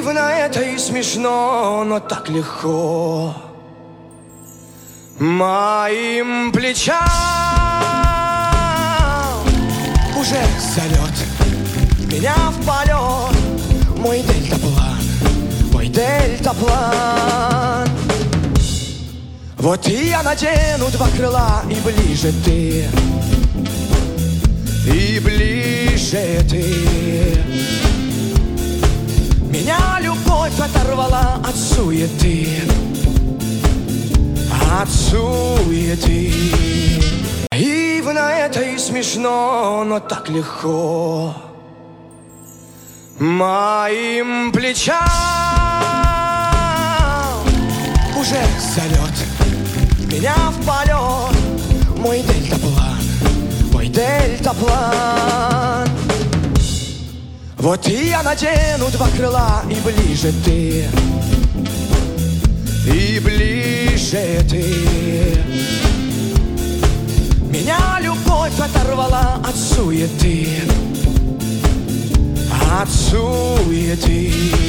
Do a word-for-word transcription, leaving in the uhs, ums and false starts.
Наивно это и смешно, но так легко моим плечам уже зовет меня в полет мой дельтаплан, мой дельтаплан. Вот и я надену два крыла, и ближе ты, и ближе ты. Меня любовь оторвала от суеты, от суеты. Наивно это и смешно, но так легко моим плечам уже зовет меня в полет мой дельтаплан, мой дельтаплан. Вот и я надену два крыла, и ближе ты, и ближе ты. Меня любовь оторвала от суеты, от суеты.